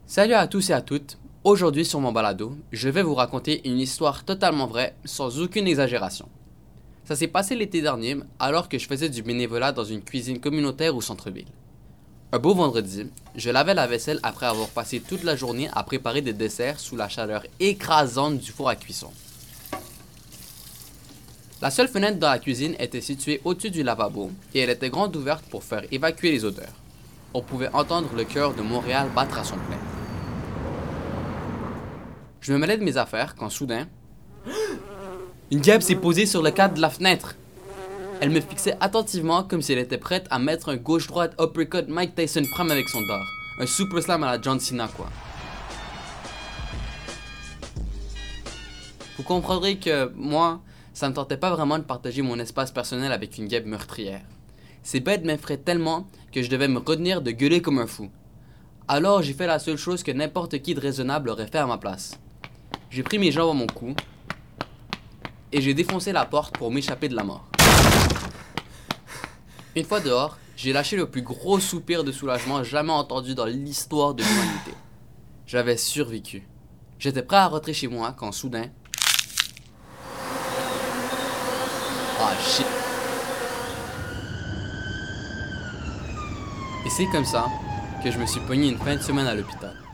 Salut à tous et à toutes, aujourd'hui sur mon balado, je vais vous raconter une histoire totalement vraie, sans aucune exagération. Ça s'est passé l'été dernier, alors que je faisais du bénévolat dans une cuisine communautaire au centre-ville. Un beau vendredi, je lavais la vaisselle après avoir passé toute la journée à préparer des desserts sous la chaleur écrasante du four à cuisson. La seule fenêtre dans la cuisine était située au-dessus du lavabo et elle était grande ouverte pour faire évacuer les odeurs. On pouvait entendre le cœur de Montréal battre à son plein. Je me mêlais de mes affaires quand soudain, une guêpe s'est posée sur le cadre de la fenêtre. Elle me fixait attentivement comme si elle était prête à mettre un gauche-droite uppercut Mike Tyson prime avec son dard. Un super slam à la John Cena quoi. Vous comprendrez que moi, ça me tentait pas vraiment de partager mon espace personnel avec une guêpe meurtrière. Ces bêtes m'effraient tellement que je devais me retenir de gueuler comme un fou. Alors j'ai fait la seule chose que n'importe qui de raisonnable aurait fait à ma place. J'ai pris mes jambes à mon cou et j'ai défoncé la porte pour m'échapper de la mort. Une fois dehors, j'ai lâché le plus gros soupir de soulagement jamais entendu dans l'histoire de l'humanité. J'avais survécu. J'étais prêt à rentrer chez moi quand soudain... Ah shit. Et c'est comme ça que je me suis pogné une fin de semaine à l'hôpital.